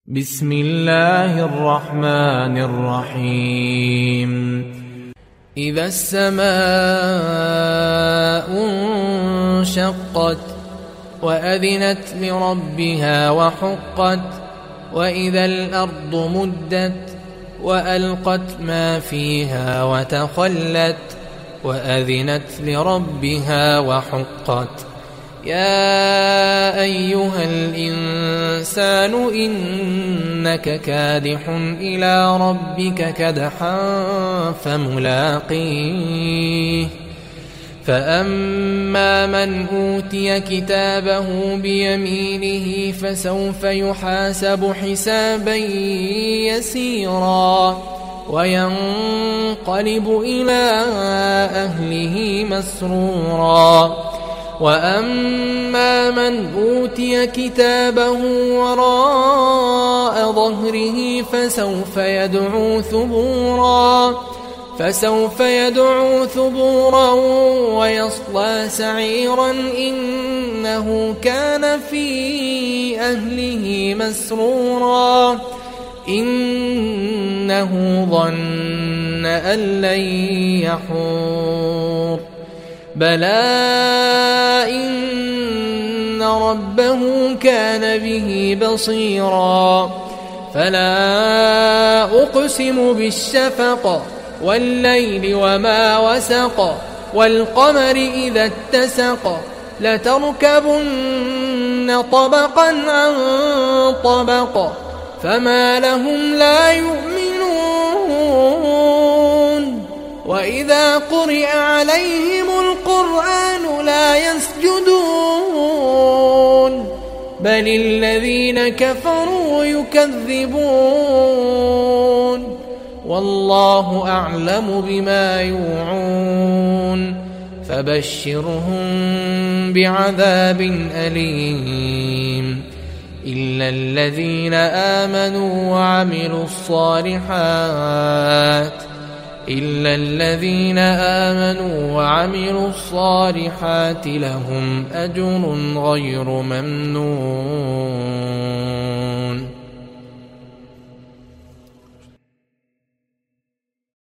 بسم الله الرحمن الرحيم. إذا السماء انشقت وأذنت لربها وحقت وإذا الأرض مدت وألقت ما فيها وتخلت وأذنت لربها وحقت. يا أيها الإنسان إنك كادح إلى ربك كدحا فملاقيه. فأما من أوتي كتابه بيمينه فسوف يحاسب حسابا يسيرا وينقلب إلى أهله مسرورا. وأما من أوتي كتابه وراء ظهره فسوف يدعو ثبورا ويصلى سعيرا إنه كان في أهله مسرورا إنه ظن أن لن يحور. بلى إن ربه كان به بصيرا. فلا أقسم بالشفق والليل وما وسق والقمر إذا اتسق لتركبن طبقا عن طبق فما لهم لا يؤمنون. وإذا قرئ عليهم القرآن لا يسجدون بل الذين كفروا يكذبون. والله أعلم بما يوعون فبشرهم بعذاب أليم إلا الذين آمنوا وعملوا الصالحات لهم أجر غير ممنون.